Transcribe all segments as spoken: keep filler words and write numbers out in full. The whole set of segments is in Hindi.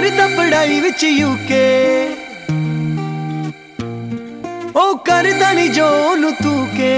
करदा पढ़ाई विच यूके, ओ करदा नी जो ओनू तू के।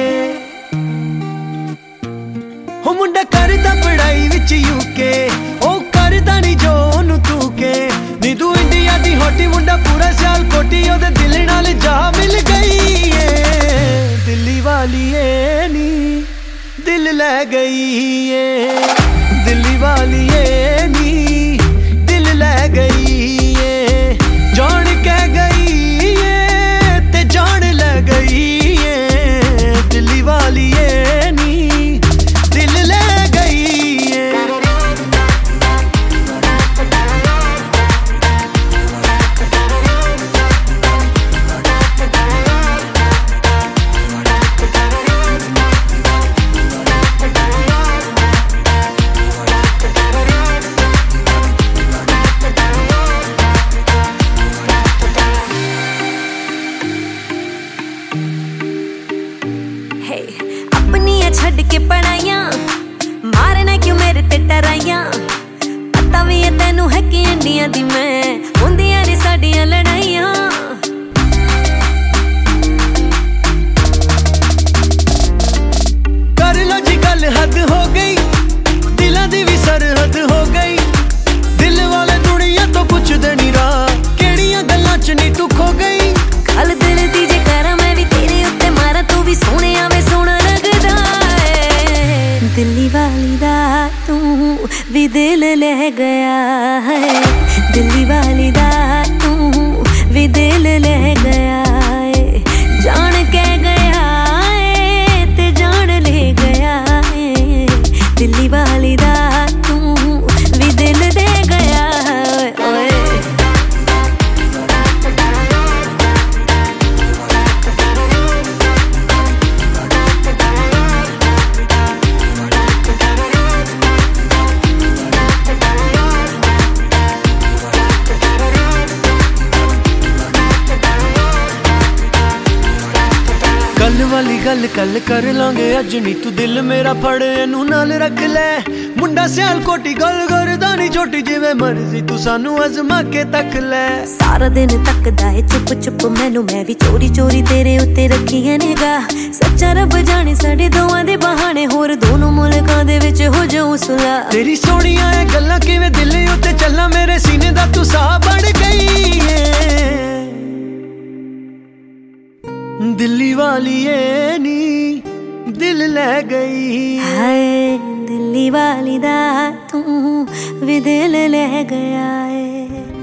हो मुंडा करदा पढ़ाई विच यूके, ओ करदा नी जो ओनू तू के। नी तू इंडिया दी होटी मुंडा पूरा साल कोटी, ओदे दिल नाल जा मिल गई है। दिल्ली वाली ए नी दिल लै गई है, दिल्ली वाली ए नी दिल लै गई है। जान कह गई है ते जान ले गई है, दिल्ली वाली ए नी दिल ले गई है। छड़ के पढ़ाइया मारना क्यों मेरे ते टराइया। पता भी है तेनू है कि इंडिया दी मैं होंदियां ने साडियां लड़ाइयां। कर लो जी गल हद हो गई, दिलां दी भी सरहद हो गई। दिल वाले दुनिया तो पुछदे नी राह, केड़ियां गल्लां च नी तू खो गई। गल दिल दी जे करा मैं भी तेरे उत्ते मारा, तू भी सोहणे आवे सोहना लगदा। दिल्ली वाली दा तू भी दिल ले गया है, दिल्ली वाली दा तू भी दिल ले गया है। जान के गया है ते जान ले गया है, दिल्ली वाली दा तू भी दिल दे गया है। ओए गल वाली गल कल कर लांगे अज नी, तू दिल मेरा फड़ एनू नाल रख ले। मुंडा सियाल कोटी गल करदा नी छोटी, जिवें मर्जी तू सानू अजमा के तक ले। सारा दिन तकदा है चुप चुप मैनू, मैं भी चोरी चोरी तेरे उत्ते रखी है निगाह। सच्चा रब जाने साडे दोवां दे बहाने, होर दोनों मुल्कां दे विच हो जाऊं सुलह। तेरी सोहणियां ए गल्लां किवें दिल उत्ते चलना, मेरे सीने दा तू साह बन गई है। दिल्ली वाली ए नी दिल ले गई है, दिल्ली वाली दा तू भी दिल ले गया है।